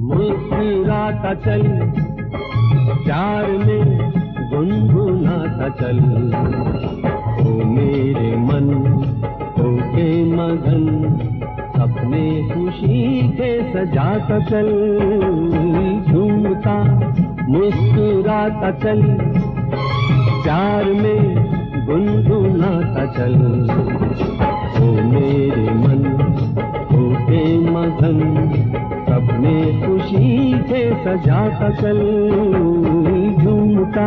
मुस्कुराता चल, प्यार में गुनगुनाता चल। ओ मेरे मन होके मगन, अपने खुशी के सजाता चल। झूमता मुस्कुराता चल, प्यार में गुनगुनाता चल। ओ मेरे मन होके मगन, अपने खुशी से सजाता चल। झूमता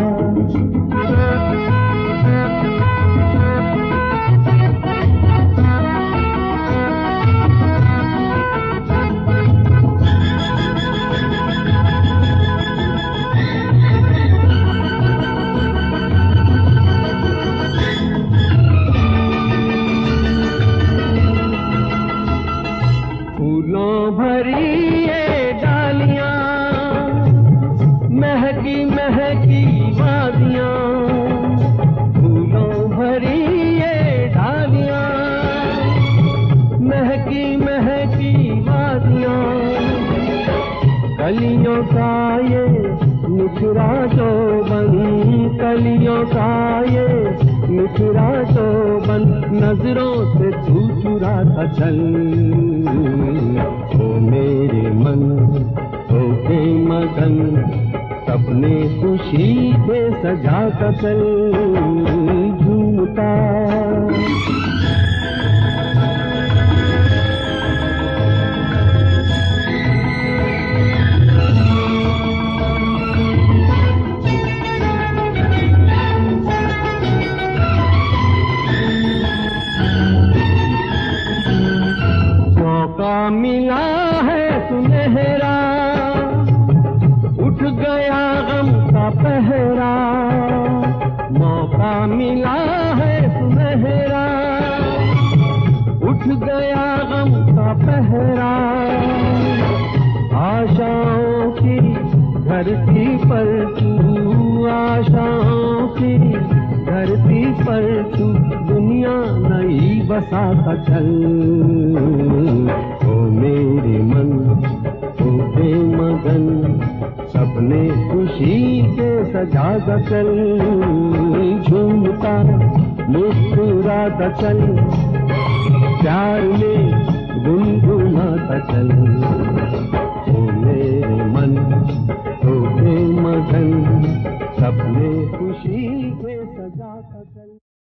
फूलों भरी ये डालियां, महकी महकी वादियां। फूलों भरी ये डालियां, महकी महकी वादियां। कलियों का ये निखरा जोबन, कलियों का ये निखरा जोबन, नजरों से तू चुराता चल। ओ मेरे मन होके मगन, सपने खुशी से सजाता चल। झूमता मिला है सुनहरा, उठ गया गम का पहरा। मौका मिला है सुनहरा, उठ गया गम का पहरा। आशाओं की धरती पर तू, आशाओं की धरती पर तू, दुनिया नई बसाता चल। ओ मेरे मन होके मगन, सपने खुशी के सजाता चल। झूमता मुस्कुराता चल, प्यार में गुनगुनाता चल। ओ मेरे मन होके मगन, सपने खुशी के सजाता चल।